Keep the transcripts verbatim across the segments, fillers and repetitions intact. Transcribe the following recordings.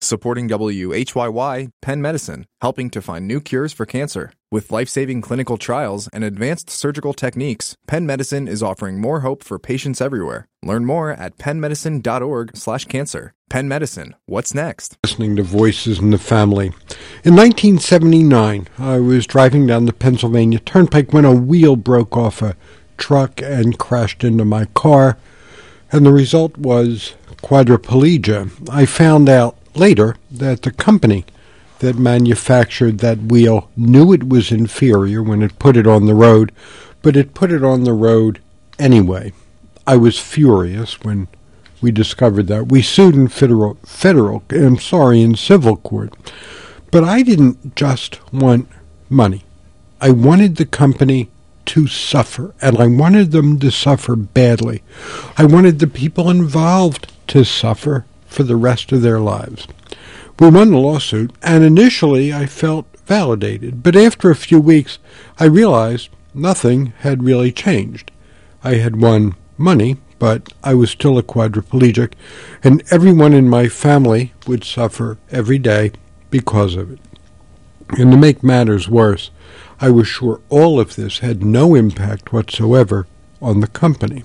Supporting W H Y Y, Penn Medicine, helping to find new cures for cancer. With life-saving clinical trials and advanced surgical techniques, Penn Medicine is offering more hope for patients everywhere. Learn more at pennmedicine.org slash cancer. Penn Medicine, what's next? Listening to Voices in the Family. In nineteen seventy-nine, I was driving down the Pennsylvania Turnpike when a wheel broke off a truck and crashed into my car, and the result was quadriplegia. I found out later that the company that manufactured that wheel knew it was inferior when it put it on the road, but it put it on the road anyway. I was furious when we discovered that. We sued in federal, federal, I'm sorry, in civil court. But I didn't just want money. I wanted the company to suffer, and I wanted them to suffer badly. I wanted the people involved to suffer for the rest of their lives. We won the lawsuit, and initially I felt validated, but after a few weeks I realized nothing had really changed. I had won money, but I was still a quadriplegic, and everyone in my family would suffer every day because of it. And to make matters worse, I was sure all of this had no impact whatsoever on the company.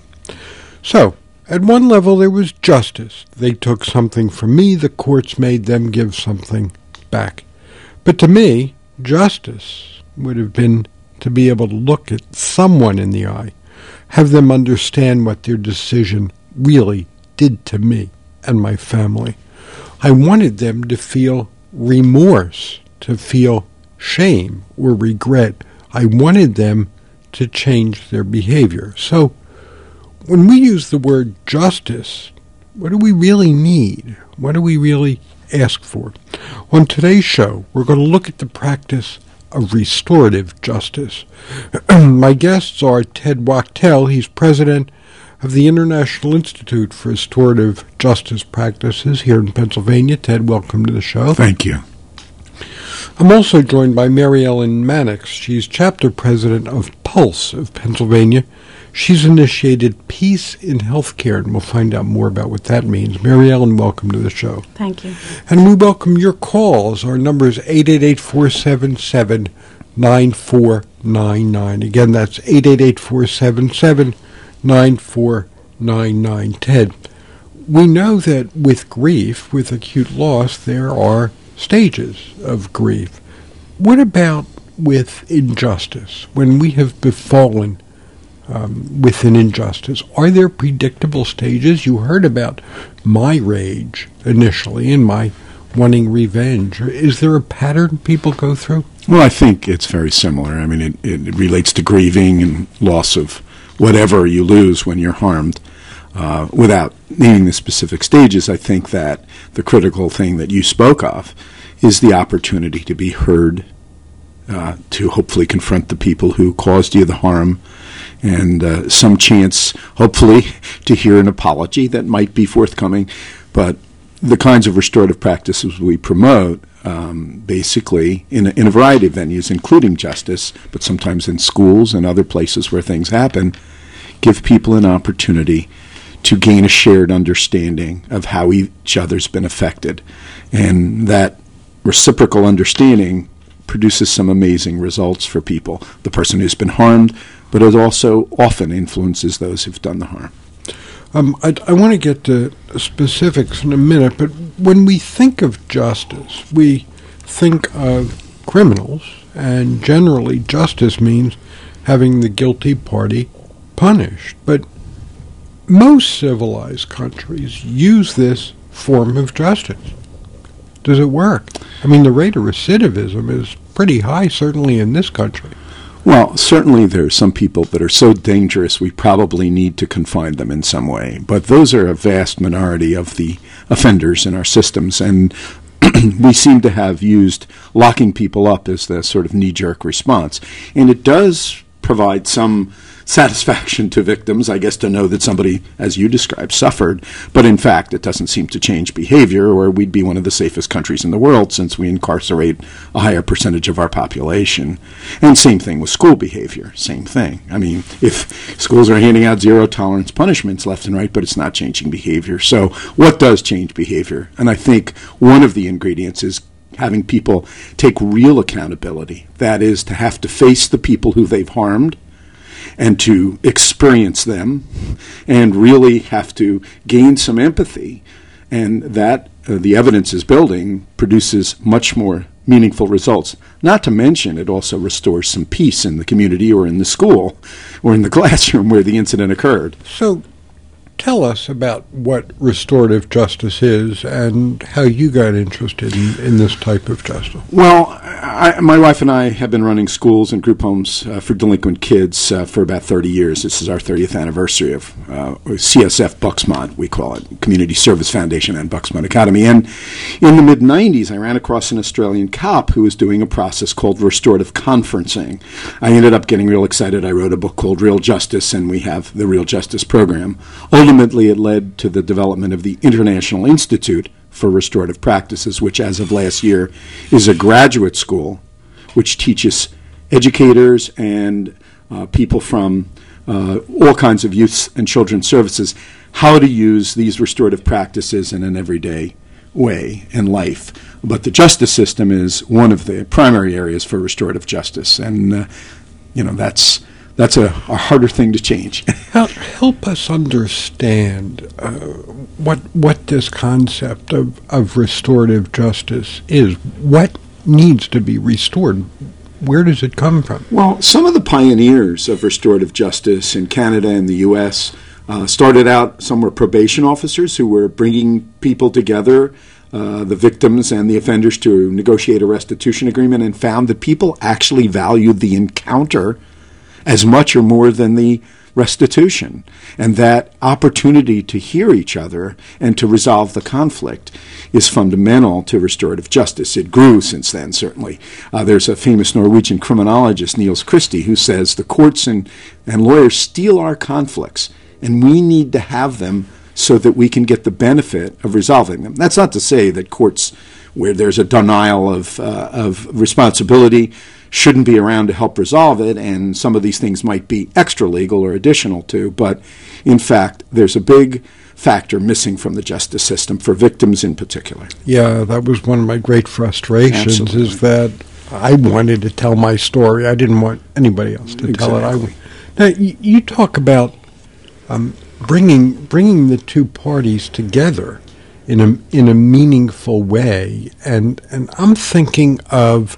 So, at one level there was justice. They took something from me, the courts made them give something back. But to me, justice would have been to be able to look at someone in the eye, have them understand what their decision really did to me and my family. I wanted them to feel remorse, to feel shame or regret. I wanted them to change their behavior. So, when we use the word justice, what do we really need? What do we really ask for? On today's show, we're going to look at the practice of restorative justice. My guests are Ted Wachtell. He's president of the International Institute for Restorative Justice Practices here in Pennsylvania. Ted, welcome to the show. Thank you. I'm also joined by Mary Ellen Mannix. She's chapter president of Pulse of Pennsylvania. She's initiated Peace in Healthcare, and we'll find out more about what that means. Mary Ellen, welcome to the show. Thank you. And we welcome your calls. Our number is eight eight eight, four seven seven, nine four nine nine. Again, that's eight eight eight, four seven seven, nine four nine nine. Ted, we know that with grief, with acute loss, there are stages of grief. What about with injustice? When we have befallen Um, with an injustice, are there predictable stages? You heard about my rage initially and my wanting revenge. Is there a pattern people go through? Well, I think it's very similar. I mean, it, it relates to grieving and loss of whatever you lose when you're harmed. Uh, without naming the specific stages, I think that the critical thing that you spoke of is the opportunity to be heard, uh, to hopefully confront the people who caused you the harm, and uh, some chance, hopefully, to hear an apology that might be forthcoming. But the kinds of restorative practices we promote, um, basically, in a, in a variety of venues, including justice, but sometimes in schools and other places where things happen, give people an opportunity to gain a shared understanding of how each other's been affected. And that reciprocal understanding produces some amazing results for people. The person who's been harmed, but it also often influences those who've done the harm. Um, I, I want to get to specifics in a minute, but when we think of justice, we think of criminals, and generally justice means having the guilty party punished. But most civilized countries use this form of justice. Does it work? I mean, the rate of recidivism is pretty high, certainly in this country. Well, certainly there are some people that are so dangerous we probably need to confine them in some way. But those are a vast minority of the offenders in our systems, and we seem to have used locking people up as the sort of knee-jerk response. And it does provide some satisfaction to victims, I guess, to know that somebody, as you described, suffered. But in fact, it doesn't seem to change behavior, or we'd be one of the safest countries in the world since we incarcerate a higher percentage of our population. And same thing with school behavior, same thing. I mean, if schools are handing out zero-tolerance punishments left and right, but it's not changing behavior. So what does change behavior? And I think one of the ingredients is having people take real accountability. That is, to have to face the people who they've harmed and to experience them and really have to gain some empathy. And that, uh, the evidence is building, produces much more meaningful results. Not to mention, it also restores some peace in the community or in the school or in the classroom where the incident occurred. So tell us about what restorative justice is and how you got interested in, in this type of justice. Well, I, my wife and I have been running schools and group homes uh, for delinquent kids uh, for about thirty years. This is our thirtieth anniversary of uh, C S F Bucksmont, we call it, Community Service Foundation and Bucksmont Academy. And in the mid nineties, I ran across an Australian cop who was doing a process called restorative conferencing. I ended up getting real excited. I wrote a book called Real Justice, and we have the Real Justice program. Ultimately, it led to the development of the International Institute for Restorative Practices, which as of last year is a graduate school which teaches educators and uh, people from uh, all kinds of youth and children's services how to use these restorative practices in an everyday way in life. But the justice system is one of the primary areas for restorative justice, and uh, you know that's That's a, a harder thing to change. help, help us understand uh, what what this concept of, of restorative justice is. What needs to be restored? Where does it come from? Well, some of the pioneers of restorative justice in Canada and the U S uh, started out, some were probation officers who were bringing people together, uh, the victims and the offenders, to negotiate a restitution agreement, and found that people actually valued the encounter as much or more than the restitution. And that opportunity to hear each other and to resolve the conflict is fundamental to restorative justice. It grew since then, certainly. Uh, there's a famous Norwegian criminologist, Niels Christie, who says the courts and, and lawyers steal our conflicts, and we need to have them so that we can get the benefit of resolving them. That's not to say that courts where there's a denial of, uh, of responsibility shouldn't be around to help resolve it, and some of these things might be extra legal or additional to, but in fact, there's a big factor missing from the justice system for victims in particular. Yeah, that was one of my great frustrations. Absolutely. Is that I wanted to tell my story. I didn't want anybody else to Exactly. tell it. I, now, you, you talk about um, bringing bringing the two parties together in a in a meaningful way, and and I'm thinking of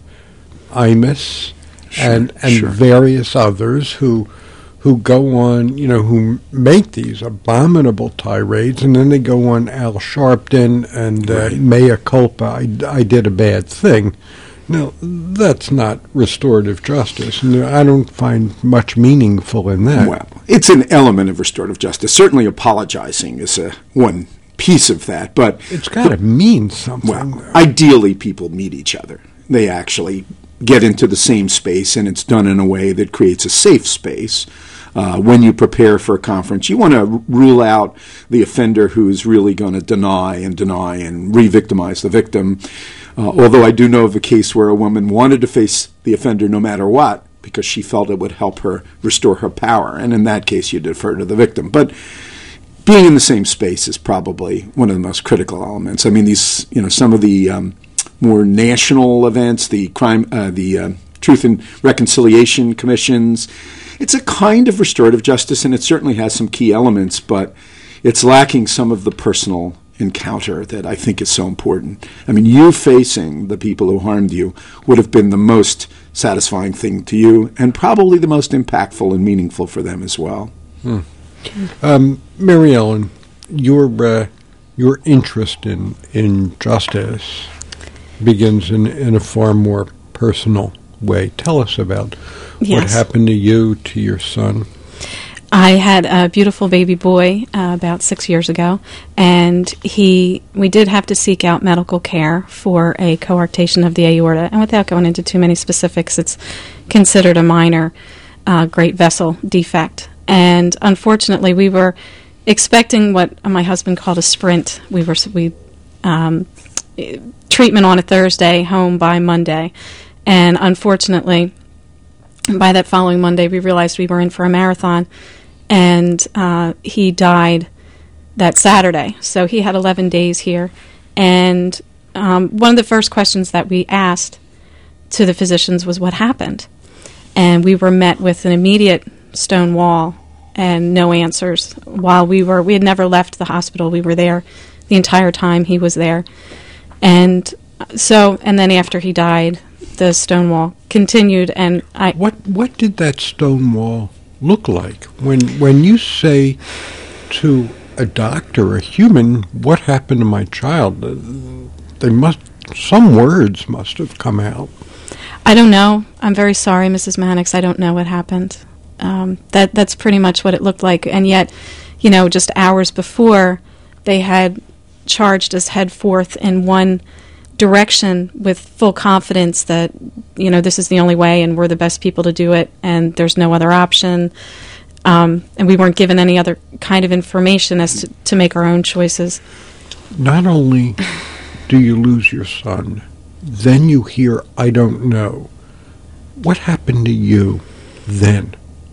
Imus Sure, and and sure. various others who who go on, you know, who make these abominable tirades, and then they go on Al Sharpton and uh, Right. mea culpa, I, I did a bad thing. Now, that's not restorative justice, and I don't find much meaningful in that. Well, it's an element of restorative justice. Certainly apologizing is a, one piece of that, but It's got to mean something. well, ideally people meet each other. They actually get into the same space, and it's done in a way that creates a safe space. Uh, when you prepare for a conference, you want to r- rule out the offender who's really going to deny and deny and re-victimize the victim. Uh, although I do know of a case where a woman wanted to face the offender no matter what because she felt it would help her restore her power, and in that case you defer to the victim. But being in the same space is probably one of the most critical elements. I mean, these, you know, some of the um, more national events, the crime, uh, the uh, Truth and Reconciliation Commissions. It's a kind of restorative justice, and it certainly has some key elements, but it's lacking some of the personal encounter that I think is so important. I mean, you facing the people who harmed you would have been the most satisfying thing to you, and probably the most impactful and meaningful for them as well. Hmm. Um, Mary Ellen, your uh, your interest in in justice begins in, in a far more personal way. Tell us about Yes. what happened to you, to your son. I had a beautiful baby boy uh, about six years ago, and he we did have to seek out medical care for a coarctation of the aorta. And without going into too many specifics, it's considered a minor uh, great vessel defect. And unfortunately, we were expecting what my husband called a sprint. We were we um, treatment on a Thursday, home by Monday. And unfortunately, by that following Monday, we realized we were in for a marathon, and uh, he died that Saturday. So he had eleven days here. And um, one of the first questions that we asked to the physicians was what happened. And we were met with an immediate stone wall and no answers. While we were, we had never left the hospital. We were there the entire time he was there. And so, and then after he died, the stone wall continued. And I, What what did that stone wall look like? When when you say to a doctor, a human, what happened to my child? uh, They must, some words must have come out. I don't know. I'm very sorry, Missus Mannix. I don't know what happened. Um, that that's pretty much what it looked like. And yet, you know, just hours before, they had charged us head forth in one direction with full confidence that, you know, this is the only way and we're the best people to do it and there's no other option. Um, and we weren't given any other kind of information as to, to make our own choices. Not only do you lose your son, then you hear, I don't know. What happened to you then?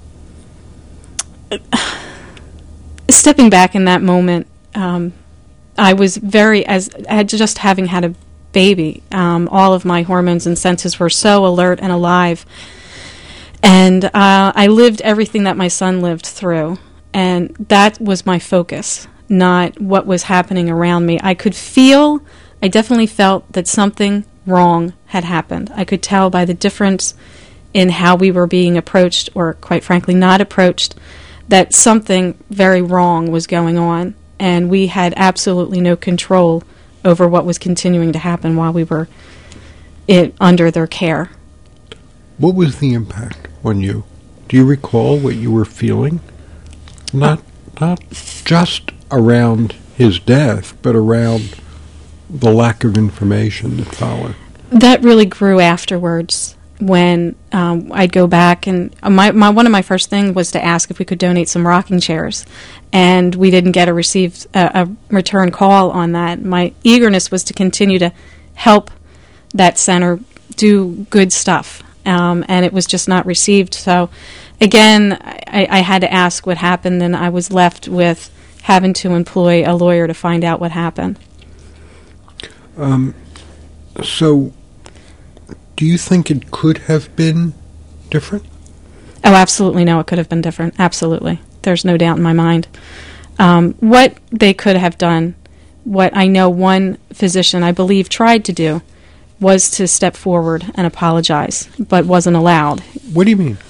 Stepping back in that moment, um, I was very, as had just having had a baby, um, all of my hormones and senses were so alert and alive. And uh, I lived everything that my son lived through. And that was my focus, not what was happening around me. I could feel, I definitely felt that something wrong had happened. I could tell by the difference in how we were being approached, or quite frankly not approached, that something very wrong was going on. And we had absolutely no control over what was continuing to happen while we were it, under their care. What was the impact on you? Do you recall what you were feeling? Not not just around his death, but around the lack of information that followed. That really grew afterwards when um, I'd go back, and my, my one of my first things was to ask if we could donate some rocking chairs, and we didn't get a received a, a return call on that. My eagerness was to continue to help that center do good stuff, um, and it was just not received. So again, I, I had to ask what happened, and I was left with having to employ a lawyer to find out what happened. Um, so, do you think it could have been different? Oh, absolutely no, it could have been different. Absolutely. There's no doubt in my mind. Um, what they could have done, what I know one physician, I believe, tried to do, was to step forward and apologize, but wasn't allowed. What do you mean?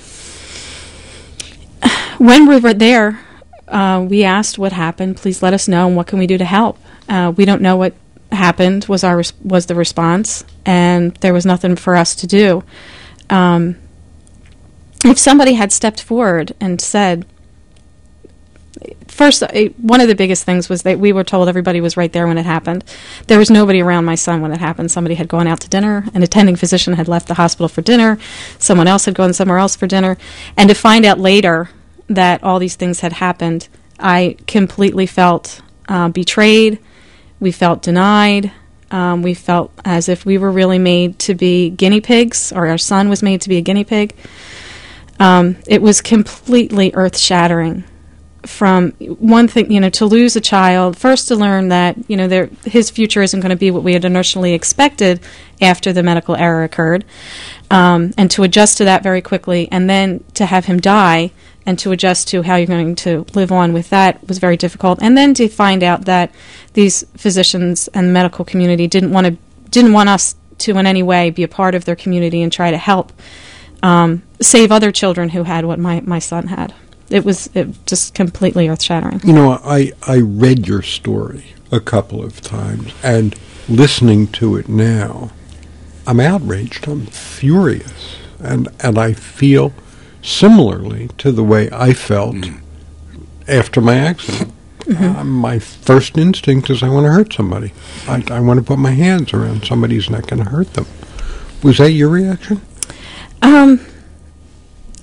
When we were there, uh, we asked what happened. Please let us know, and what can we do to help? Uh, we don't know what happened, was our res- was the response, and there was nothing for us to do. Um, if somebody had stepped forward and said, first, uh, one of the biggest things was that we were told everybody was right there when it happened. There was nobody around my son when it happened. Somebody had gone out to dinner. An attending physician had left the hospital for dinner. Someone else had gone somewhere else for dinner. And to find out later that all these things had happened, I completely felt uh, betrayed. We felt denied. Um, we felt as if we were really made to be guinea pigs, or our son was made to be a guinea pig. Um, it was completely earth-shattering. From one thing, you know, to lose a child, first to learn that, you know, there, his future isn't going to be what we had initially expected after the medical error occurred, um, and to adjust to that very quickly, and then to have him die, and to adjust to how you're going to live on with that was very difficult. And then to find out that these physicians and the medical community didn't want to, didn't want us to in any way be a part of their community and try to help um, save other children who had what my, my son had. It was it just completely earth-shattering. You know, I, I read your story a couple of times, and listening to it now, I'm outraged. I'm furious. And, and I feel similarly to the way I felt mm. after my accident. Mm-hmm. Uh, my first instinct is I want to hurt somebody. I, I want to put my hands around somebody's neck and hurt them. Was that your reaction? Um,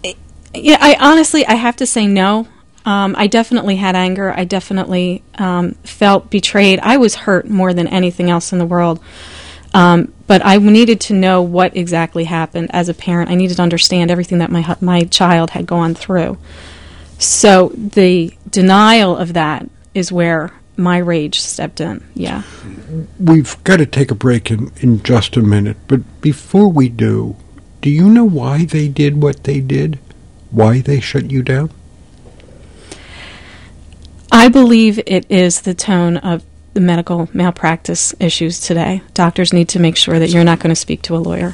Yeah, I honestly, I have to say no. Um, I definitely had anger. I definitely um, felt betrayed. I was hurt more than anything else in the world. Um, but I needed to know what exactly happened as a parent. I needed to understand everything that my hu- my child had gone through. So the denial of that is where my rage stepped in. Yeah. We've got to take a break in, in just a minute. But before we do, do you know why they did what they did? Why they shut you down? I believe it is the tone of the medical malpractice issues today. Doctors need to make sure that you're not going to speak to a lawyer.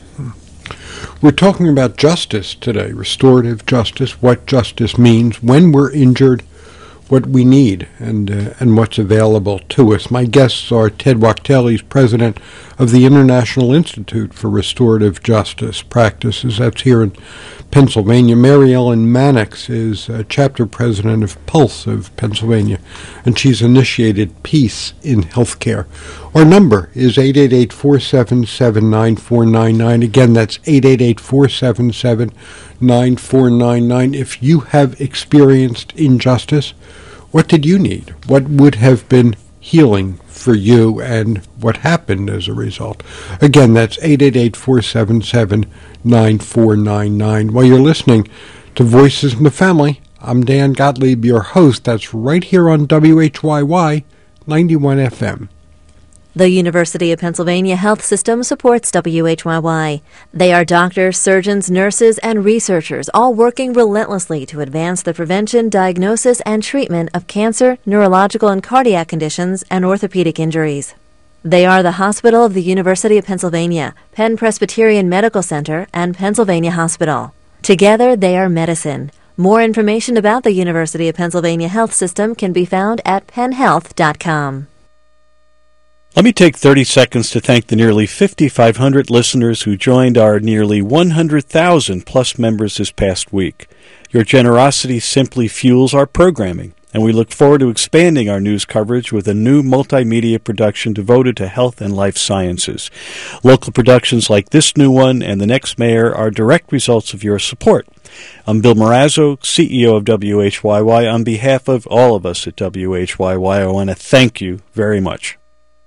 We're talking about justice today, restorative justice, what justice means, when we're injured, what we need, and uh, and what's available to us. My guests are Ted Wachtell, he's president of the International Institute for Restorative Justice Practices. That's here in Pennsylvania. Mary Ellen Mannix is uh, chapter president of Pulse of Pennsylvania, and she's initiated peace in healthcare. Our number is eight eight eight, four seven seven, nine four nine nine. Again, that's eight eight eight, four seven seven, nine four nine nine. If you have experienced injustice, what did you need? What would have been healing for you, and what happened as a result? Again, that's eight eight eight, four seven seven, nine four nine nine. While you're listening to Voices in the Family, I'm Dan Gottlieb, your host. That's right here on W H Y Y ninety-one F M. The University of Pennsylvania Health System supports W H Y Y. They are doctors, surgeons, nurses, and researchers, all working relentlessly to advance the prevention, diagnosis, and treatment of cancer, neurological and cardiac conditions, and orthopedic injuries. They are the Hospital of the University of Pennsylvania, Penn Presbyterian Medical Center, and Pennsylvania Hospital. Together, they are medicine. More information about the University of Pennsylvania Health System can be found at penn health dot com. Let me take thirty seconds to thank the nearly fifty-five hundred listeners who joined our nearly one hundred thousand plus members this past week. Your generosity simply fuels our programming, and we look forward to expanding our news coverage with a new multimedia production devoted to health and life sciences. Local productions like this new one and The Next Mayor are direct results of your support. I'm Bill Morazzo, C E O of W H Y Y. On behalf of all of us at W H Y Y, I want to thank you very much.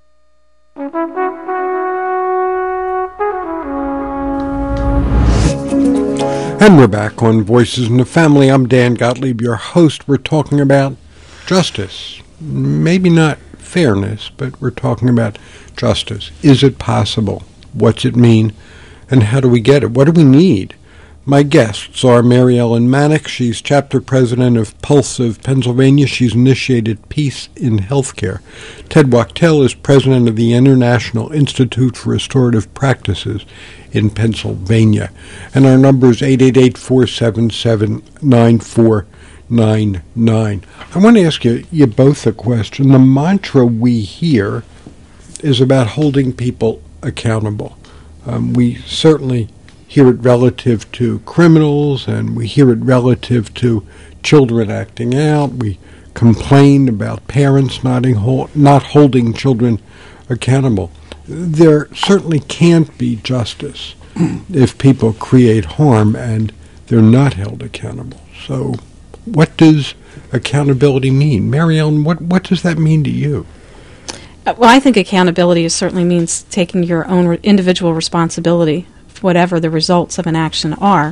And we're back on Voices in the Family. I'm Dan Gottlieb, your host. We're talking about justice. Maybe not fairness, but we're talking about justice. Is it possible? What's it mean? And how do we get it? What do we need? My guests are Mary Ellen Mannix. She's chapter president of Pulse of Pennsylvania. She's initiated peace in healthcare. Ted Wachtell is president of the International Institute for Restorative Practices in Pennsylvania. And our number is eight eight eight, four seven seven, nine four nine nine. I want to ask you, you both a question. The mantra we hear is about holding people accountable. Um, we certainly hear it relative to criminals, and we hear it relative to children acting out. We complain about parents not, hold, not holding children accountable. There certainly can't be justice if people create harm and they're not held accountable. So what does accountability mean? Mary Ellen, what, what does that mean to you? Well, I think accountability certainly means taking your own re- individual responsibility, whatever the results of an action are.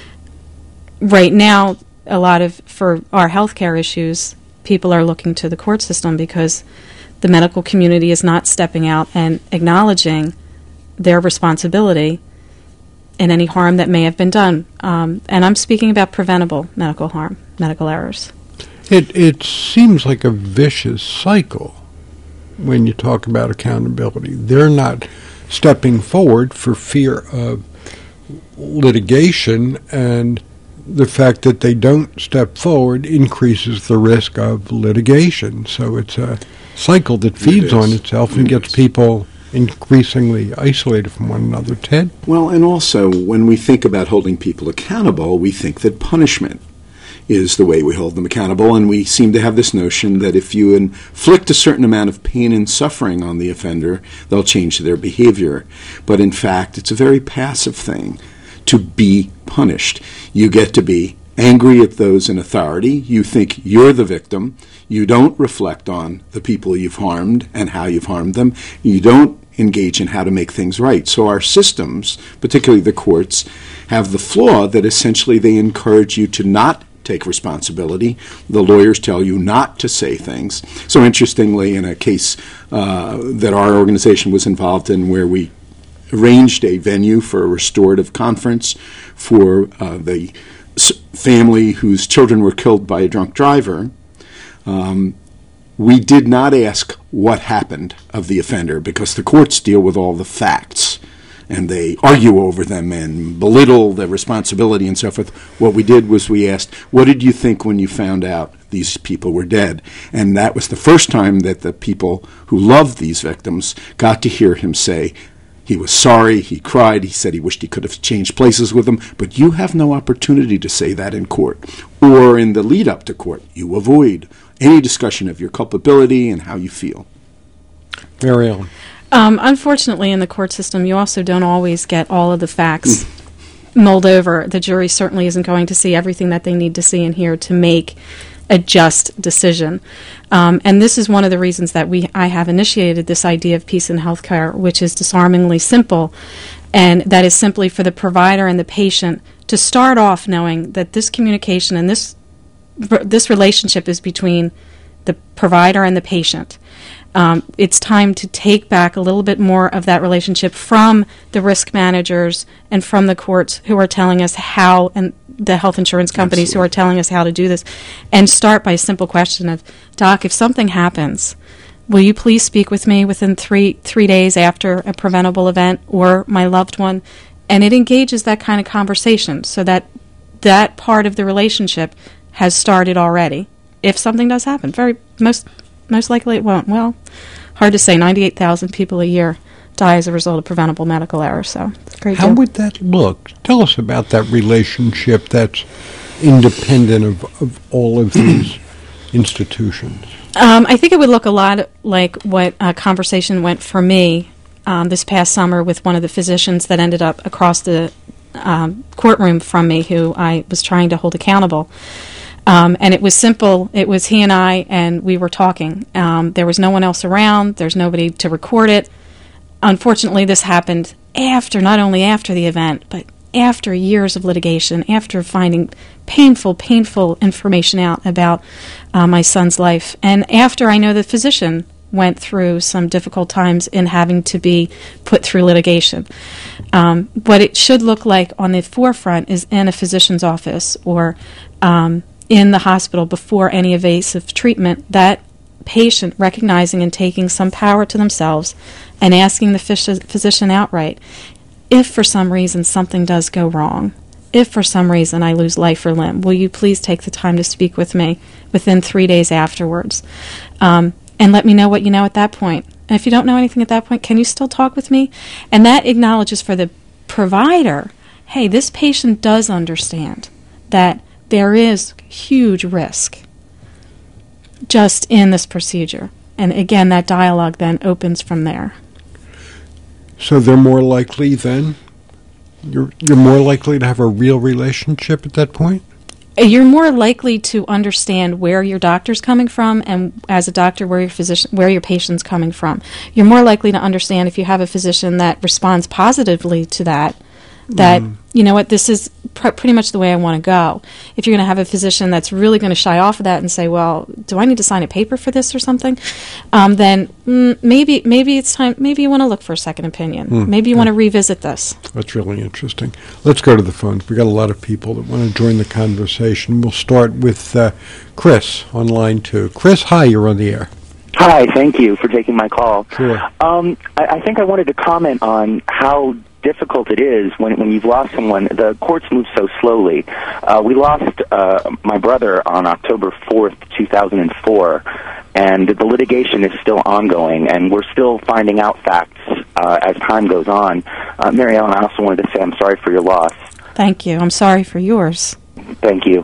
Right now, a lot of, for our healthcare issues, people are looking to the court system because the medical community is not stepping out and acknowledging their responsibility in any harm that may have been done. Um, and I'm speaking about preventable medical harm, medical errors. It, it seems like a vicious cycle when you talk about accountability. They're not stepping forward for fear of litigation, and the fact that they don't step forward increases the risk of litigation. So it's a cycle that feeds on itself and gets people increasingly isolated from one another. Ted? Well, and also, when we think about holding people accountable, we think that punishment is the way we hold them accountable, and we seem to have this notion that if you inflict a certain amount of pain and suffering on the offender, they'll change their behavior. But in fact, it's a very passive thing to be punished. You get to be angry at those in authority. You think you're the victim. You don't reflect on the people you've harmed and how you've harmed them. You don't engage in how to make things right. So our systems, particularly the courts, have the flaw that essentially they encourage you to not take responsibility. The lawyers tell you not to say things. So interestingly, in a case uh, that our organization was involved in where we arranged a venue for a restorative conference for uh, the s- family whose children were killed by a drunk driver, um, we did not ask what happened of the offender because the courts deal with all the facts and they argue over them and belittle the responsibility and so forth. What we did was we asked, what did you think when you found out these people were dead? And that was the first time that the people who loved these victims got to hear him say he was sorry, he cried, he said he wished he could have changed places with them, but you have no opportunity to say that in court. Or in the lead up to court, you avoid any discussion of your culpability and how you feel. Mary Ellen. Um, unfortunately, in the court system, you also don't always get all of the facts mulled over. The jury certainly isn't going to see everything that they need to see and hear to make a just decision. Um, and this is one of the reasons that we I have initiated this idea of peace in healthcare, which is disarmingly simple, and that is simply for the provider and the patient to start off knowing that this communication and this this relationship is between the provider and the patient. Um, it's time to take back a little bit more of that relationship from the risk managers and from the courts who are telling us how, and the health insurance companies Absolutely. Who are telling us how to do this, and start by a simple question of, Doc, if something happens, will you please speak with me within three three days after a preventable event or my loved one? And it engages that kind of conversation so that that part of the relationship has started already. If something does happen, very most most likely it won't. Well, hard to say. ninety-eight thousand people a year die as a result of preventable medical error, so it's a great How deal. would that look? Tell us about that relationship that's independent of, of all of these institutions. Um, I think it would look a lot like what a conversation went for me um, this past summer with one of the physicians that ended up across the um, courtroom from me who I was trying to hold accountable. Um, and it was simple. It was he and I, and we were talking. Um, there was no one else around. There's nobody to record it. Unfortunately, this happened after, not only after the event, but after years of litigation, after finding painful, painful information out about uh, my son's life, and after I know the physician went through some difficult times in having to be put through litigation. Um, what it should look like on the forefront is in a physician's office or um, in the hospital before any evasive treatment, that patient recognizing and taking some power to themselves and asking the phys- physician outright, if for some reason something does go wrong, if for some reason I lose life or limb, will you please take the time to speak with me within three days afterwards? Um, and let me know what you know at that point. And if you don't know anything at that point, can you still talk with me? And that acknowledges for the provider, hey, this patient does understand that there is huge risk just in this procedure. And again, that dialogue then opens from there. So they're more likely then? You're, you're more likely to have a real relationship at that point? You're more likely to understand where your doctor's coming from, and as a doctor, where your physician, where your patient's coming from. You're more likely to understand if you have a physician that responds positively to that, that, mm. you know what, this is pr- pretty much the way I want to go. If you're going to have a physician that's really going to shy off of that and say, well, do I need to sign a paper for this or something, um, then mm, maybe maybe it's time, maybe you want to look for a second opinion. Mm. Maybe you yeah. want to revisit this. That's really interesting. Let's go to the phones. We've got a lot of people that want to join the conversation. We'll start with uh, Chris on line two. Chris, hi, you're on the air. Hi, thank you for taking my call. Sure. Um, I, I think I wanted to comment on how difficult it is when when you've lost someone. The courts move so slowly. Uh, we lost uh, my brother on October fourth, two thousand four, and the litigation is still ongoing, and we're still finding out facts uh, as time goes on. Uh, Mary Ellen, I also wanted to say I'm sorry for your loss. Thank you. I'm sorry for yours. Thank you.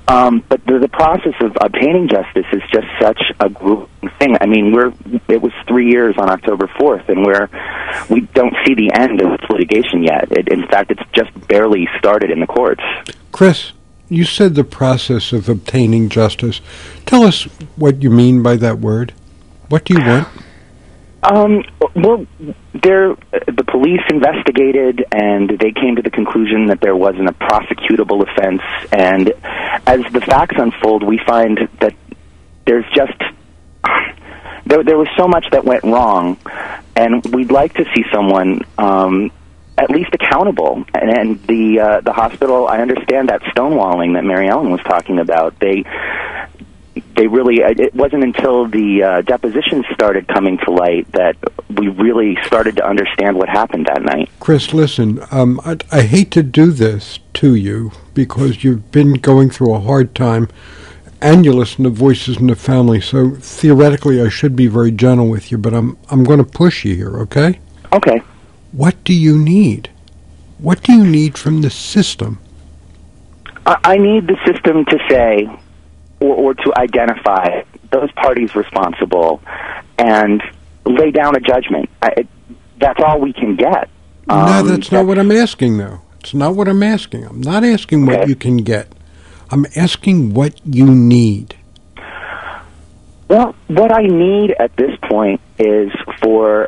Um, but the, the process of obtaining justice is just such a grueling thing. I mean, we're it was three years on October fourth, and we're we don't see the end of this litigation yet. It, in fact, it's just barely started in the courts. Chris, you said the process of obtaining justice. Tell us what you mean by that word. What do you want? Um, well, there, the police investigated, and they came to the conclusion that there wasn't a prosecutable offense. And as the facts unfold, we find that there's just there, there was so much that went wrong, and we'd like to see someone um, at least accountable. And, and the uh, the hospital, I understand that stonewalling that Mary Ellen was talking about. They. They really, it wasn't until the uh, depositions started coming to light that we really started to understand what happened that night. Chris, listen, um, I, I hate to do this to you because you've been going through a hard time and you listen to Voices in the Family, so theoretically I should be very gentle with you, but I'm, I'm going to push you here, okay? Okay. What do you need? What do you need from the system? I, I need the system to say, Or, or to identify those parties responsible and lay down a judgment. I, that's all we can get. Um, no, that's not what I'm asking, though. It's not what I'm asking. I'm not asking what okay. you can get. I'm asking what you need. Well, what I need at this point is for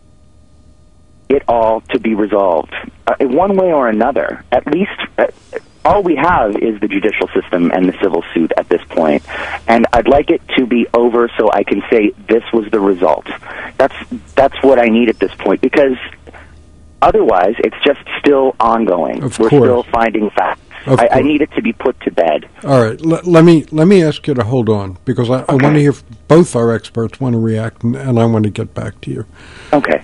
it all to be resolved uh, in one way or another. At least... Uh, all we have is the judicial system and the civil suit at this point. And I'd like it to be over so I can say this was the result. That's that's what I need at this point, because otherwise it's just still ongoing. Of We're course. still finding facts. I, I need it to be put to bed. All right. L- let me let me ask you to hold on, because I, Okay. I want to hear both our experts want to react, and, and I want to get back to you. Okay.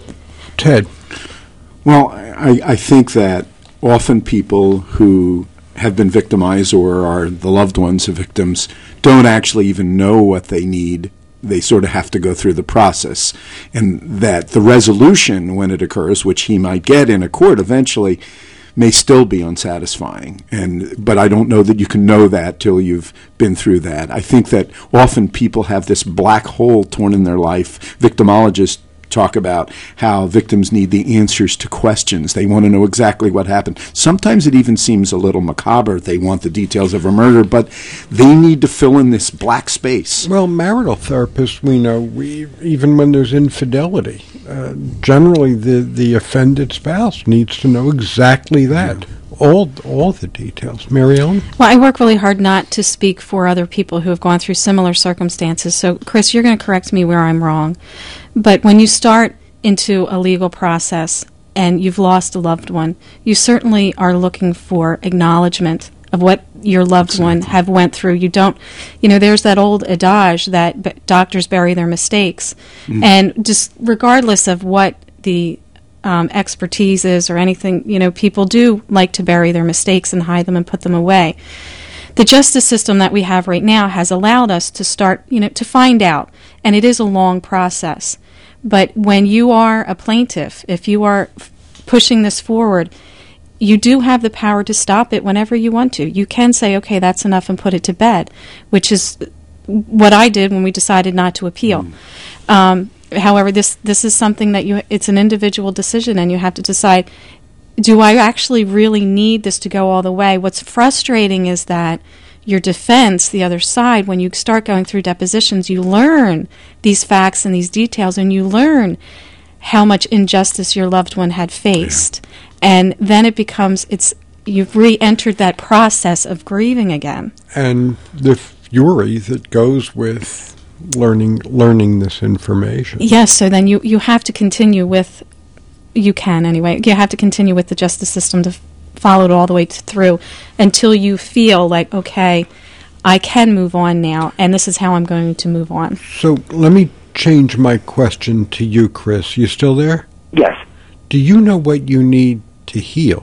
Ted. Well, I, I think that often people who have been victimized or are the loved ones of victims don't actually even know what they need. They sort of have to go through the process. And that the resolution, when it occurs, which he might get in a court eventually, may still be unsatisfying. And but I don't know that you can know that till you've been through that. I think that often people have this black hole torn in their life. Victimologists talk about how victims need the answers to questions. They want to know exactly what happened. Sometimes it even seems a little macabre. They want the details of a murder, but they need to fill in this black space. Well, marital therapists, we know, we even when there's infidelity, uh, generally the, the offended spouse needs to know exactly that. Yeah. All all the details. Mary Ellen? Well, I work really hard not to speak for other people who have gone through similar circumstances. So, Chris, you're going to correct me where I'm wrong. But when you start into a legal process and you've lost a loved one, you certainly are looking for acknowledgement of what your loved exactly. one have went through. You don't, you know, there's that old adage that b- doctors bury their mistakes. Mm. And just regardless of what the Um, expertise is or anything, you know, people do like to bury their mistakes and hide them and put them away. The justice system that we have right now has allowed us to start, you know, to find out, and it is a long process. But when you are a plaintiff, if you are f- pushing this forward, you do have the power to stop it whenever you want to. You can say, okay, that's enough, and put it to bed, which is what I did when we decided not to appeal. Mm. Um, However, this this is something that you it's an individual decision, and you have to decide, do I actually really need this to go all the way? What's frustrating is that your defense, the other side, when you start going through depositions, you learn these facts and these details, and you learn how much injustice your loved one had faced. Yeah. And then it becomes, it's you've re-entered that process of grieving again. And the fury that goes with learning learning this information. Yes, so then you, you have to continue with, you can anyway, you have to continue with the justice system to f- follow it all the way t- through until you feel like, okay, I can move on now, and this is how I'm going to move on. So let me change my question to you, Chris. You still there? Yes. Do you know what you need to heal?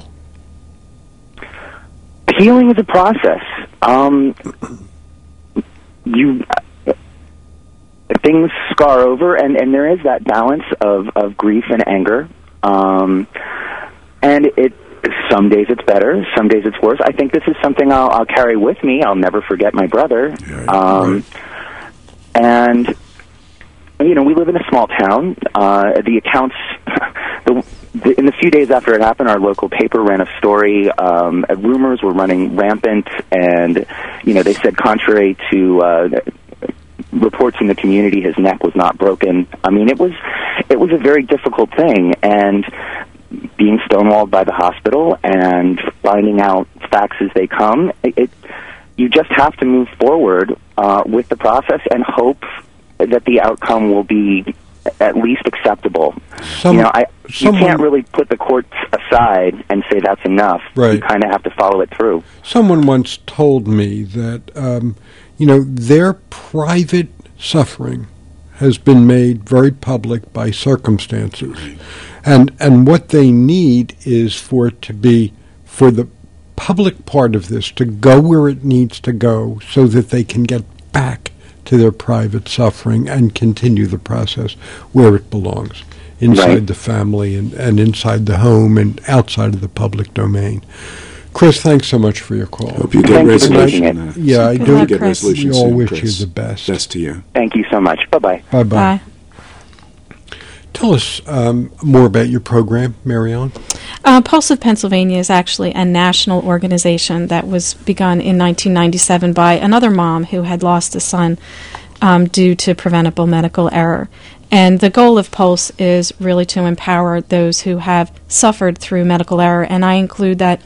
Healing is a process. Um, you... Things scar over, and, and there is that balance of, of grief and anger. Um, and it some days it's better, some days it's worse. I think this is something I'll, I'll carry with me. I'll never forget my brother. Yeah, um, right. And, you know, we live in a small town. Uh, the accounts, the, the, in the few days after it happened, our local paper ran a story. Um, rumors were running rampant, and, you know, they said contrary to uh, reports in the community, his neck was not broken. I mean, it was it was a very difficult thing, and being stonewalled by the hospital and finding out facts as they come, it, it you just have to move forward uh, with the process and hope that the outcome will be at least acceptable. Some, you know, I, someone, you can't really put the courts aside and say that's enough. Right. You kind of have to follow it through. Someone once told me that, um, you know, their private suffering has been made very public by circumstances. Right. And and what they need is for it to be, for the public part of this to go where it needs to go so that they can get back to their private suffering and continue the process where it belongs, inside Right. the family and, and inside the home and outside of the public domain. Chris, thanks so much for your call. Hope you get Thank you for resolution. taking uh, it. Yeah, I Good do. luck, get Chris. resolution We all soon, wish Chris. you the best. Best to you. Thank you so much. Bye-bye. Bye-bye. Bye. Tell us um, more about your program, Mary Ellen. Uh, Pulse of Pennsylvania is actually a national organization that was begun in nineteen ninety-seven by another mom who had lost a son um, due to preventable medical error. And the goal of Pulse is really to empower those who have suffered through medical error, and I include that,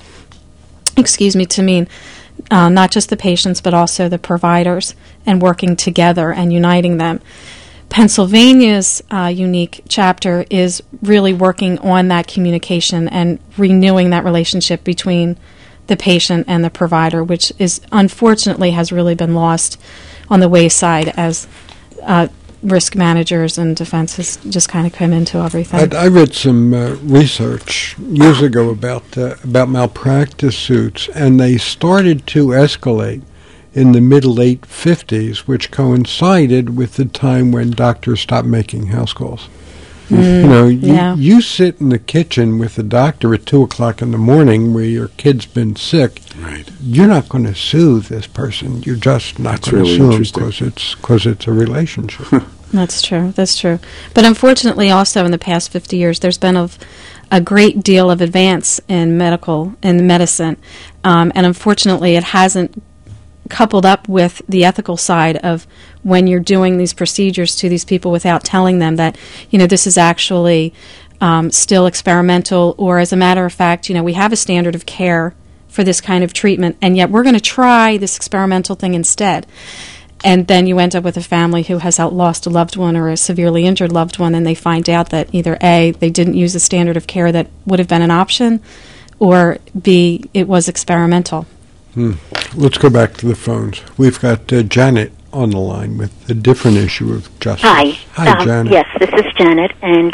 excuse me, to mean uh, not just the patients but also the providers, and working together and uniting them. Pennsylvania's uh, unique chapter is really working on that communication and renewing that relationship between the patient and the provider, which is unfortunately has really been lost on the wayside as uh, risk managers and defenses just kind of come into everything. I, I read some uh, research years ago about uh, about malpractice suits, and they started to escalate in the mid-late fifties, which coincided with the time when doctors stopped making house calls. Mm, you know, you, yeah. you sit in the kitchen with the doctor at two o'clock in the morning where your kid's been sick. Right. You're not going to sue this person. You're just not That's going to really sue him interesting. because it's, 'cause it's a relationship. That's true. That's true. But unfortunately, also in the past fifty years, there's been a, a great deal of advance in medical in medicine, um, and unfortunately, it hasn't coupled up with the ethical side of when you're doing these procedures to these people without telling them that, you know, this is actually um, still experimental, or as a matter of fact, you know, we have a standard of care for this kind of treatment, and yet we're going to try this experimental thing instead. And then you end up with a family who has out lost a loved one or a severely injured loved one, and they find out that either A, they didn't use a standard of care that would have been an option, or B, it was experimental. Hmm. Let's go back to the phones. We've got uh, Janet on the line with a different issue of justice. Hi. Hi, um, Janet. Yes, this is Janet, and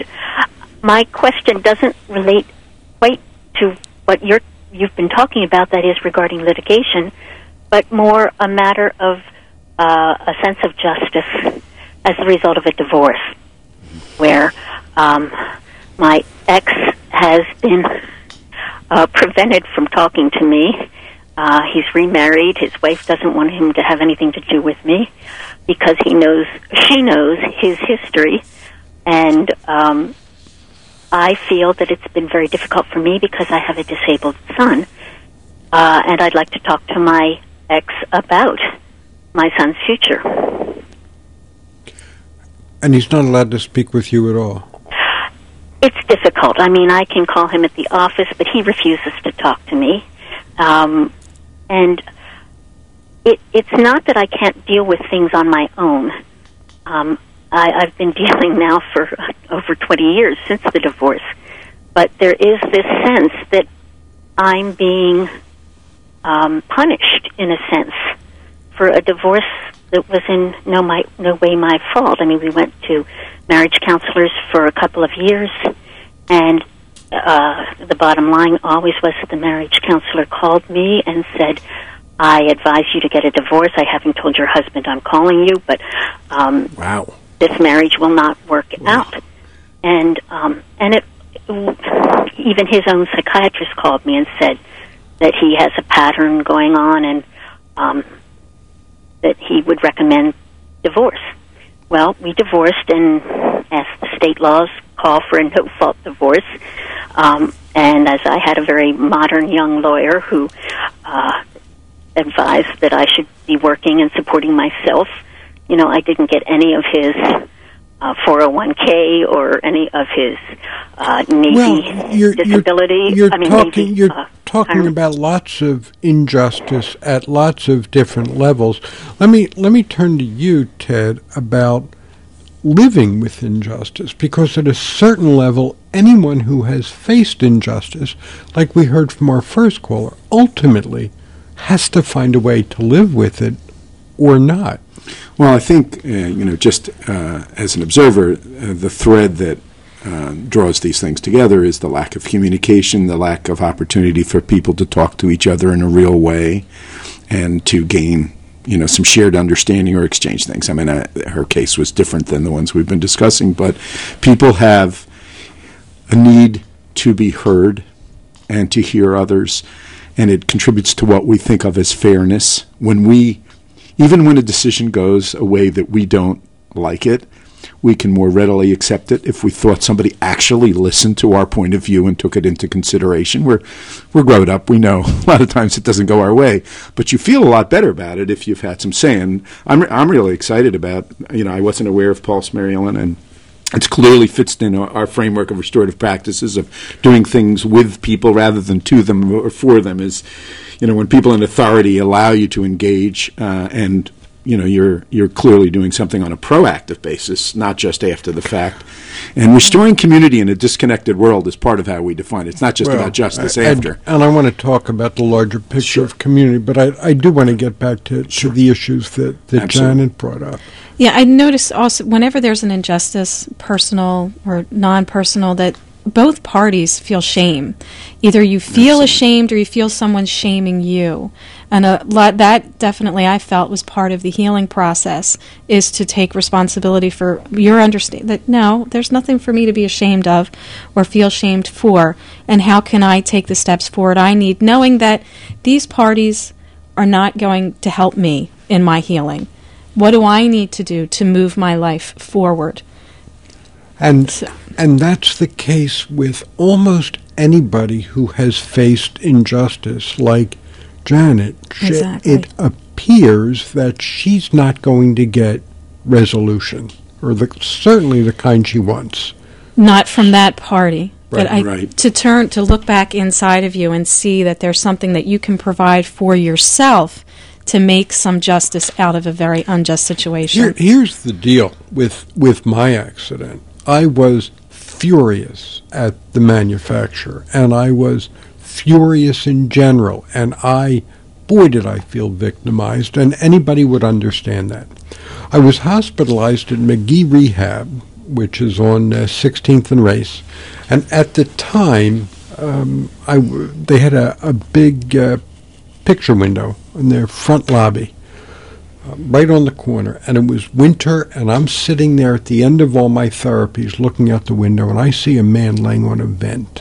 my question doesn't relate quite to what you're, you've been talking about, that is regarding litigation, but more a matter of uh, a sense of justice as a result of a divorce, where um, my ex has been uh, prevented from talking to me. Uh, he's remarried. His wife doesn't want him to have anything to do with me because he knows, she knows his history. And um, I feel that it's been very difficult for me because I have a disabled son. Uh, and I'd like to talk to my ex about my son's future. And he's not allowed to speak with you at all? It's difficult. I mean, I can call him at the office, but he refuses to talk to me. Um, and it, it's not that I can't deal with things on my own. Um, I, I've been dealing now for over twenty years since the divorce. But there is this sense that I'm being um, punished, in a sense, for a divorce that was in no, my, no way my fault. I mean, we went to marriage counselors for a couple of years, and Uh, the bottom line always was that the marriage counselor called me and said, I advise you to get a divorce. I haven't told your husband I'm calling you, but um, wow. this marriage will not work wow. out. And um, and it, even his own psychiatrist called me and said that he has a pattern going on, and um, that he would recommend divorce. Well, we divorced, and as the state laws call for a no-fault divorce, um, and as I had a very modern young lawyer who uh, advised that I should be working and supporting myself, you know, I didn't get any of his uh, four oh one k or any of his uh, Navy well, you're, disability. You're, you're I mean, talking, Navy, you're uh, talking retirement. about lots of injustice at lots of different levels. Let me let me turn to you, Ted, about living with injustice, because at a certain level, anyone who has faced injustice, like we heard from our first caller, ultimately has to find a way to live with it or not. Well, I think, uh, you know, just uh, as an observer, uh, the thread that uh, draws these things together is the lack of communication, the lack of opportunity for people to talk to each other in a real way and to gain, you know, some shared understanding or exchange things. I mean, uh, her case was different than the ones we've been discussing, but people have a need to be heard and to hear others, and it contributes to what we think of as fairness. When we Even when a decision goes a way that we don't like it, we can more readily accept it if we thought somebody actually listened to our point of view and took it into consideration. We're we're grown up. We know a lot of times it doesn't go our way, but you feel a lot better about it if you've had some say. And I'm I'm really excited about, you know, I wasn't aware of Pulse, Mary Ellen, and it clearly fits in our framework of restorative practices of doing things with people rather than to them or for them. Is, you know, when people in authority allow you to engage, uh, and you know you're you're clearly doing something on a proactive basis, not just after the fact. And restoring community in a disconnected world is part of how we define it. It's not just Well, about justice I- after. And, and I want to talk about the larger picture Sure. of community, but I, I do want to get back to, to the issues that, that Absolutely. Janet brought up. Yeah, I notice also whenever there's an injustice, personal or non-personal, that both parties feel shame. Either you feel Absolutely. ashamed or you feel someone's shaming you. And a lot, that definitely I felt was part of the healing process, is to take responsibility for your understanding that no, there's nothing for me to be ashamed of or feel shamed for. And how can I take the steps forward I need, knowing that these parties are not going to help me in my healing. What do I need to do to move my life forward? And So- and that's the case with almost anybody who has faced injustice, like Janet. She- Exactly. It appears that she's not going to get resolution, or the, certainly the kind she wants. Not from that party. But I, right. to turn to look back inside of you and see that there's something that you can provide for yourself to make some justice out of a very unjust situation. Here, here's the deal with with my accident. I was furious at the manufacturer, and I was furious in general, and I, boy, did I feel victimized, and anybody would understand that. I was hospitalized at McGee Rehab, which is on uh, sixteenth and Race, and at the time, um, I w- they had a, a big uh, picture window in their front lobby, uh, right on the corner, and it was winter, and I'm sitting there at the end of all my therapies looking out the window, and I see a man laying on a vent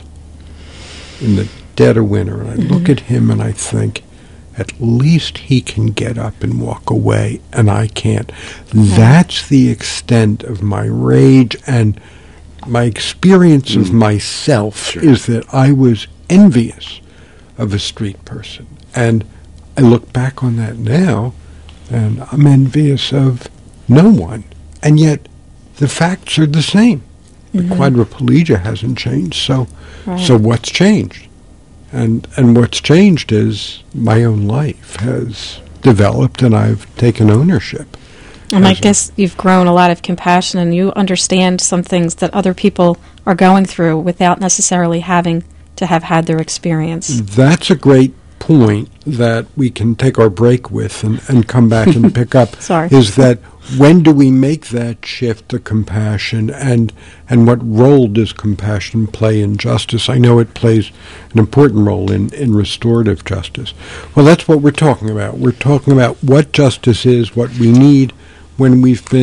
in the dead of winter, and I Mm-hmm. look at him and I think, at least he can get up and walk away, and I can't. That's the extent of my rage, and my experience of myself Sure. is that I was envious of a street person. And I look back on that now, and I'm envious of no one. And yet, the facts are the same. The quadriplegia hasn't changed, so Right. so what's changed? And and what's changed is my own life has developed, and I've taken ownership. And I As a- guess you've grown a lot of compassion, and you understand some things that other people are going through without necessarily having to have had their experience. That's a great point that we can take our break with and, and come back and pick up. Sorry. Is that when do we make that shift to compassion, and and what role does compassion play in justice? I know it plays an important role in, in restorative justice. Well, that's what we're talking about. We're talking about what justice is, what we need when we've been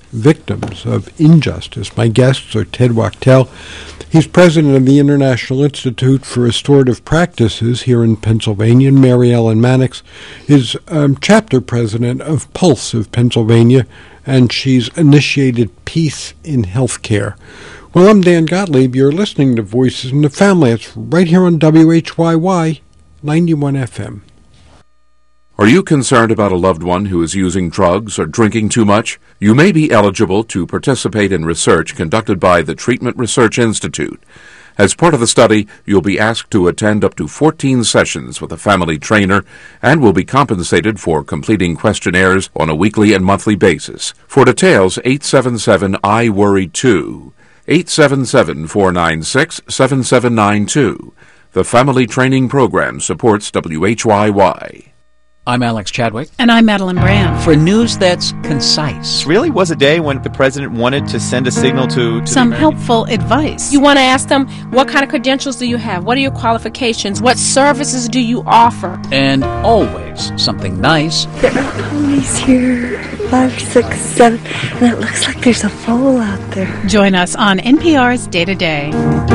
victims of injustice. My guests are Ted Wachtel. He's president of the International Institute for Restorative Practices here in Pennsylvania, and Mary Ellen Mannix is um, chapter president of Pulse of Pennsylvania, and she's initiated Peace in Healthcare. Well, I'm Dan Gottlieb. You're listening to Voices in the Family. It's right here on W H Y Y ninety-one F M. Are you concerned about a loved one who is using drugs or drinking too much? You may be eligible to participate in research conducted by the Treatment Research Institute. As part of the study, you'll be asked to attend up to fourteen sessions with a family trainer and will be compensated for completing questionnaires on a weekly and monthly basis. For details, eight seven seven, I worry two, eight seven seven, four nine six, seven seven nine two. The Family Training Program supports W H Y Y. I'm Alex Chadwick. And I'm Madeline Brand. For news that's concise. This really was a day when the president wanted to send a signal to, to some helpful advice. You want to ask them, what kind of credentials do you have? What are your qualifications? What services do you offer? And always something nice. There are ponies here. Five, six, seven. And it looks like there's a foal out there. Join us on N P R's Day to Day.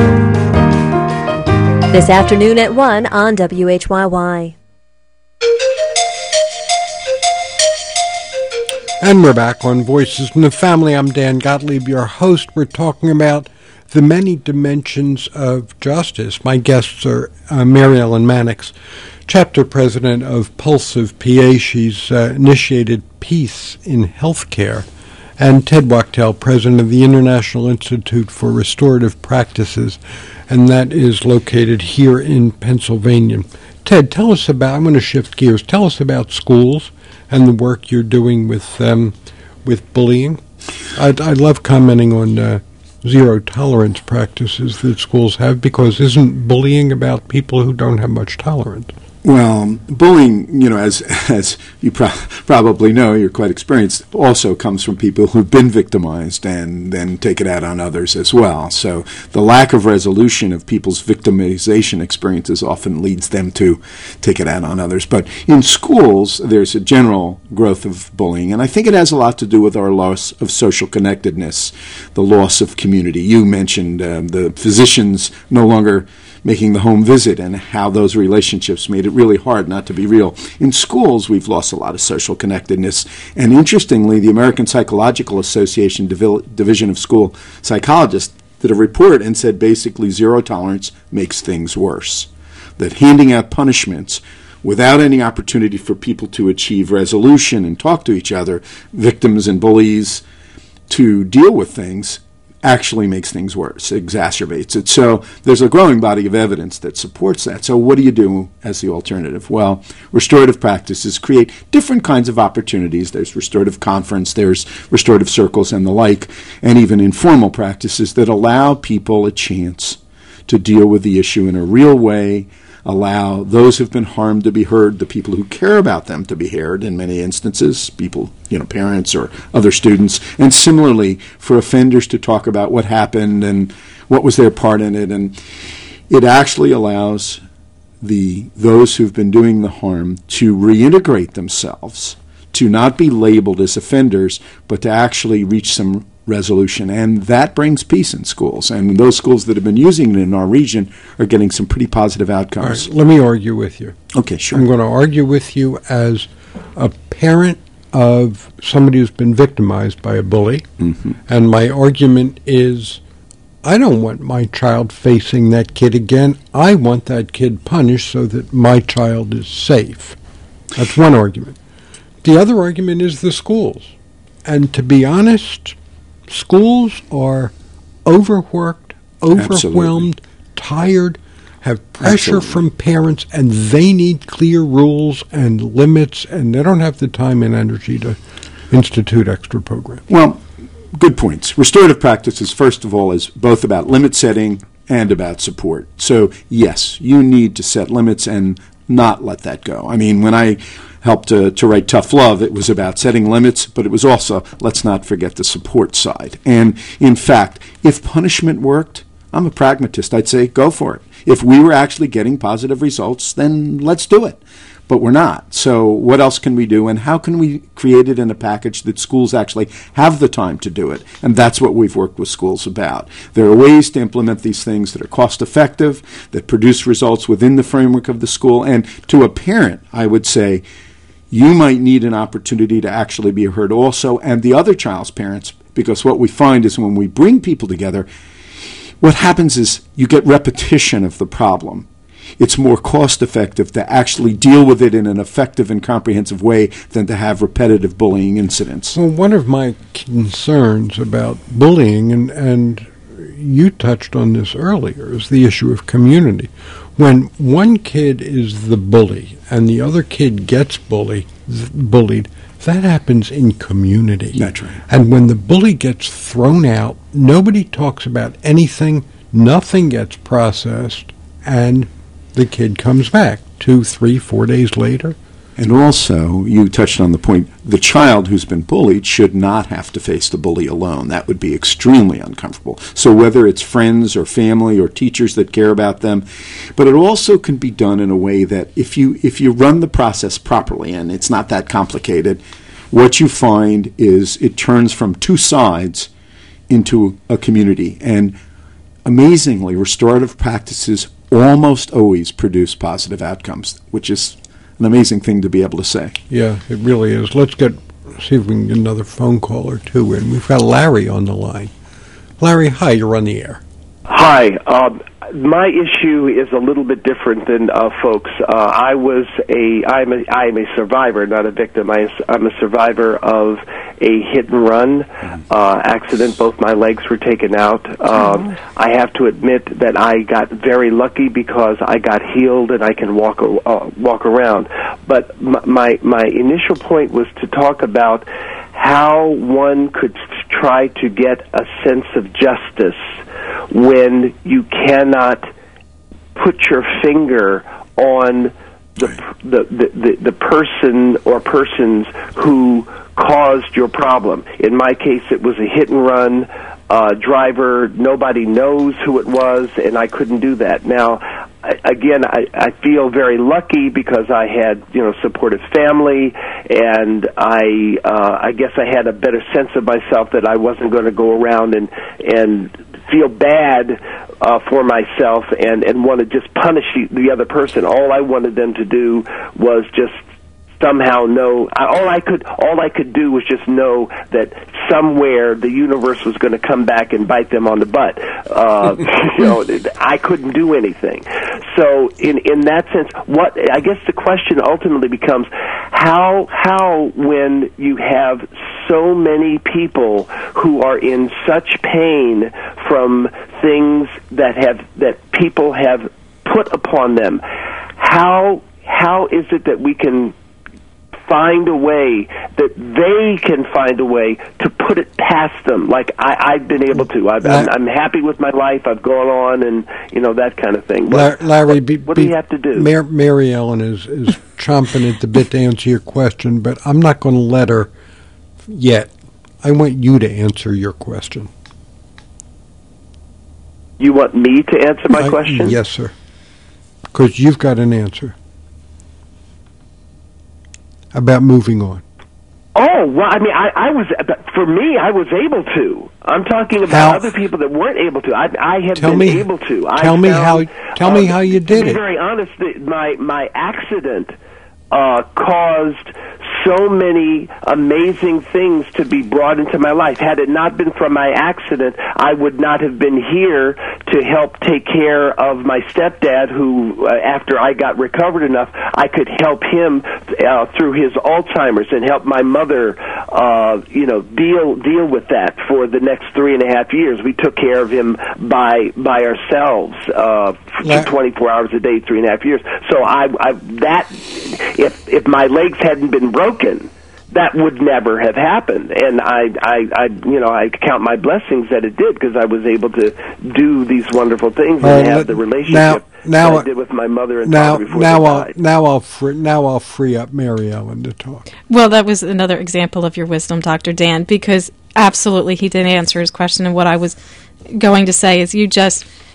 This afternoon at one on W H Y Y. And we're back on Voices in the Family. I'm Dan Gottlieb, your host. We're talking about the many dimensions of justice. My guests are uh, Mary Ellen Mannix, chapter president of Pulse of P A. She's uh, initiated Peace in Healthcare. And Ted Wachtel, president of the International Institute for Restorative Practices, and that is located here in Pennsylvania. Ted, tell us about, I'm going to shift gears, tell us about schools and the work you're doing with um, with bullying. I I love commenting on uh, zero tolerance practices that schools have, because isn't bullying about people who don't have much tolerance? Well, bullying, you know, as as you pro- probably know, you're quite experienced, also comes from people who've been victimized and then take it out on others as well. So the lack of resolution of people's victimization experiences often leads them to take it out on others. But in schools, there's a general growth of bullying, and I think it has a lot to do with our loss of social connectedness, the loss of community. You mentioned uh, the physicians no longer making the home visit and how those relationships made it really hard not to be real. In schools, we've lost a lot of social connectedness. And interestingly, the American Psychological Association Divi- Division of School Psychologists did a report and said basically zero tolerance makes things worse. That handing out punishments without any opportunity for people to achieve resolution and talk to each other, victims and bullies, to deal with things, actually makes things worse, exacerbates it. So there's a growing body of evidence that supports that. So what do you do as the alternative? Well, restorative practices create different kinds of opportunities. There's restorative conference, there's restorative circles and the like, and even informal practices that allow people a chance to deal with the issue in a real way, allow those who've been harmed to be heard, the people who care about them to be heard in many instances, people, you know, parents or other students, and similarly for offenders to talk about what happened and what was their part in it. And it actually allows the those who've been doing the harm to reintegrate themselves, to not be labeled as offenders, but to actually reach some resolution, and that brings peace in schools. And those schools that have been using it in our region are getting some pretty positive outcomes. All right, let me argue with you. Okay, sure. I'm going to argue with you as a parent of somebody who's been victimized by a bully, mm-hmm. and my argument is I don't want my child facing that kid again. I want that kid punished so that my child is safe. That's one argument. The other argument is the schools. And to be honest, schools are overworked, overwhelmed, Absolutely. tired, have pressure Absolutely. from parents, and they need clear rules and limits, and they don't have the time and energy to institute extra programs. Well, good points. Restorative practices, first of all, is both about limit setting and about support. So, yes, you need to set limits and not let that go. I mean, when I helped to, to write Tough Love, it was about setting limits, but it was also, let's not forget the support side. And in fact, if punishment worked, I'm a pragmatist, I'd say go for it. If we were actually getting positive results, then let's do it. but we're not. So what else can we do, and how can we create it in a package that schools actually have the time to do it? And that's what we've worked with schools about. There are ways to implement these things that are cost-effective, that produce results within the framework of the school, and to a parent, I would say, you might need an opportunity to actually be heard also, and the other child's parents, because what we find is when we bring people together, what happens is you get repetition of the problem. It's more cost-effective to actually deal with it in an effective and comprehensive way than to have repetitive bullying incidents. Well, one of my concerns about bullying, and, and you touched on this earlier, is the issue of community. When one kid is the bully and the other kid gets bully, bullied, that happens in community. That's right. And when the bully gets thrown out, nobody talks about anything, nothing gets processed, and the kid comes back two, three, four days later. And also, you touched on the point, the child who's been bullied should not have to face the bully alone. That would be extremely uncomfortable. So whether it's friends or family or teachers that care about them, but it also can be done in a way that if you if you run the process properly, and it's not that complicated, what you find is it turns from two sides into a community. And amazingly, restorative practices almost always produce positive outcomes, which is an amazing thing to be able to say. Yeah, it really is. Let's get see if we can get another phone call or two in. We've got Larry on the line. Larry, hi, you're on the air. Hi. Um, my issue is a little bit different than uh, folks. Uh, I was a I'm a I am a survivor, not a victim. I, I'm a survivor of a hit and run uh, accident. Both my legs were taken out. Um, I have to admit that I got very lucky because I got healed and I can walk uh, walk around. But my my initial point was to talk about how one could try to get a sense of justice when you cannot put your finger on the the, the, the, the person or persons who caused your problem. In my case, it was a hit-and-run uh, driver. Nobody knows who it was, and I couldn't do that. Now, I, again, I, I feel very lucky because I had, you know, supportive family, and I uh, I guess I had a better sense of myself that I wasn't going to go around and and feel bad uh, for myself and, and want to just punish the, the other person. All I wanted them to do was just somehow know. All I could, all I could do was just know that somewhere the universe was going to come back and bite them on the butt. Uh, you know, I couldn't do anything. So, in in that sense, what I guess the question ultimately becomes: how how when you have so many people who are in such pain from things that have that people have put upon them, how how is it that we can find a way that they can find a way to put it past them, like I, I've been able to. I've, I'm, I'm happy with my life. I've gone on, and you know that kind of thing. But Larry, what, be, what do be, you have to do? Mary, Mary Ellen is is chomping at the bit to answer your question, but I'm not going to let her yet. I want you to answer your question. You want me to answer my I, question? Yes, sir. Because you've got an answer about moving on. Oh, well, I mean, I, I was, for me, I was able to. I'm talking about how, other people that weren't able to. I, I have tell been me, able to. Tell I me found, how. Tell uh, me how you did to be it. Very honest, my my accident uh, caused so many amazing things to be brought into my life. Had it not been for my accident, I would not have been here to help take care of my stepdad, who, uh, after I got recovered enough, I could help him uh, through his Alzheimer's and help my mother, uh, you know, deal deal with that for the next three and a half years. We took care of him by by ourselves uh, for twenty-four hours a day, three and a half years. So I, I that if if my legs hadn't been broken, that would never have happened, and I, I, I, you know, I count my blessings that it did because I was able to do these wonderful things Well, and have the relationship now, now, that I did with my mother and now, father before now they I'll, died. now I'll free, now I'll free up Mary Ellen to talk. Well, that was another example of your wisdom, Doctor Dan, because absolutely he did answer his question, and what I was going to say is you just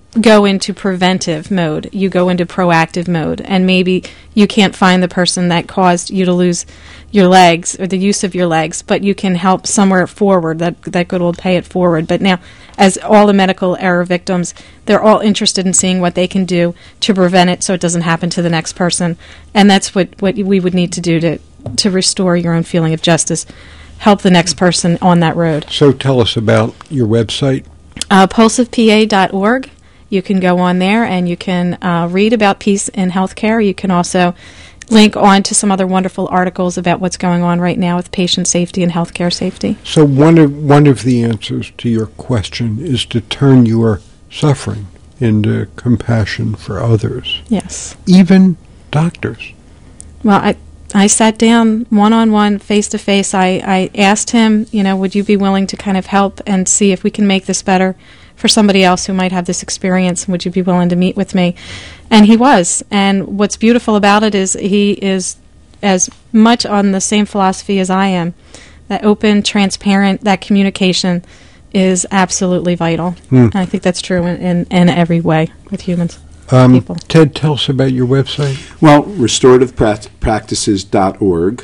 go into preventive mode. You go into proactive mode, and maybe you can't find the person that caused you to lose your legs or the use of your legs, but you can help somewhere forward, that that good old pay it forward. But now, as all the medical error victims, they're all interested in seeing what they can do to prevent it so it doesn't happen to the next person. And that's what, what we would need to do to, to restore your own feeling of justice, help the next person on that road. So tell us about your website. Uh, pulsive P A dot org. You can go on there and you can uh, read about peace in healthcare. You can also link on to some other wonderful articles about what's going on right now with patient safety and healthcare safety. So one of one of the answers to your question is to turn your suffering into compassion for others. Yes. Even doctors. Well, I I sat down one-on-one, face-to-face. I, I asked him, you know, would you be willing to kind of help and see if we can make this better for somebody else who might have this experience? Would you be willing to meet with me? And he was. And what's beautiful about it is he is as much on the same philosophy as I am. That open, transparent, that communication is absolutely vital. Hmm. And I think that's true in, in, in every way with humans. Um, people. Ted, tell us about your website. Well, restorative practices dot org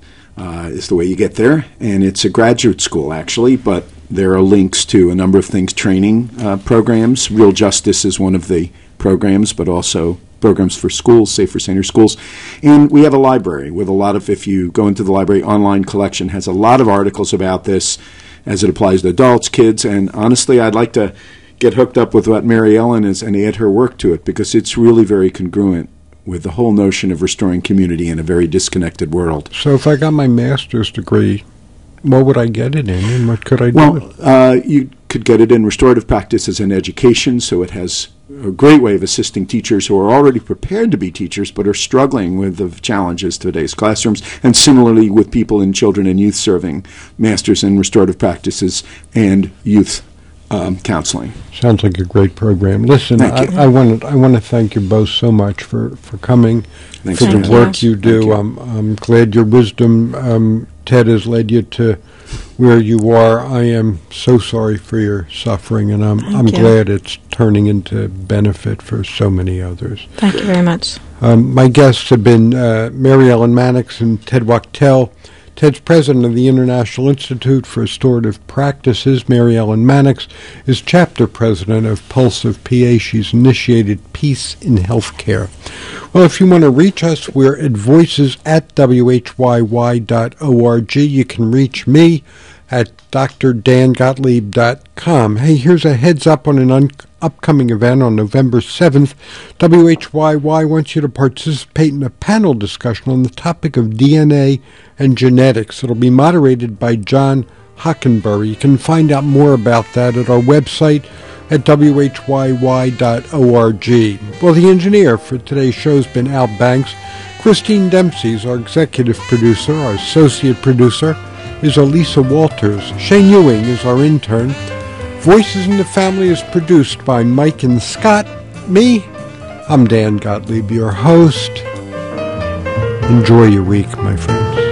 uh, is the way you get there. And it's a graduate school, actually, but there are links to a number of things, training uh, programs. Real Justice is one of the programs, but also programs for schools, Safer Saner Schools. And we have a library with a lot of, if you go into the library, online collection has a lot of articles about this as it applies to adults, kids, and honestly, I'd like to get hooked up with what Mary Ellen is and add her work to it, because it's really very congruent with the whole notion of restoring community in a very disconnected world. So if I got my master's degree, what would I get it in, and what could I do? Well, uh, you could get it in restorative practices and education, so it has a great way of assisting teachers who are already prepared to be teachers but are struggling with the challenges of today's classrooms, and similarly with people in children and youth serving, masters in restorative practices and youth Um, counseling. Sounds like a great program. Listen, Thank you. I, I want to I want to thank you both so much for, for coming, Thanks for for the having work us. you do. Thank you. I'm I'm glad your wisdom, um, Ted, has led you to where you are. I am so sorry for your suffering, and I'm Thank I'm you. glad it's turning into benefit for so many others. Thank you very much. Um, my guests have been uh, Mary Ellen Mannix and Ted Wachtel. Ted's president of the International Institute for Restorative Practices. Mary Ellen Mannix is chapter president of Pulsive P A. She's initiated Peace in Healthcare. Well, if you want to reach us, we're at voices at w h y y dot org. You can reach me at d r dan gottlieb dot com. Hey, here's a heads up on an un- upcoming event on November seventh. W H Y Y wants you to participate in a panel discussion on the topic of D N A and genetics. It'll be moderated by John Hockenberry. You can find out more about that at our website at w h y y dot org. Well, the engineer for today's show has been Al Banks. Christine Dempsey is our executive producer. Our associate producer is Elisa Walters. Shane Ewing is our intern. Voices in the Family is produced by Mike and Scott. Me, I'm Dan Gottlieb, your host. Enjoy your week, my friends.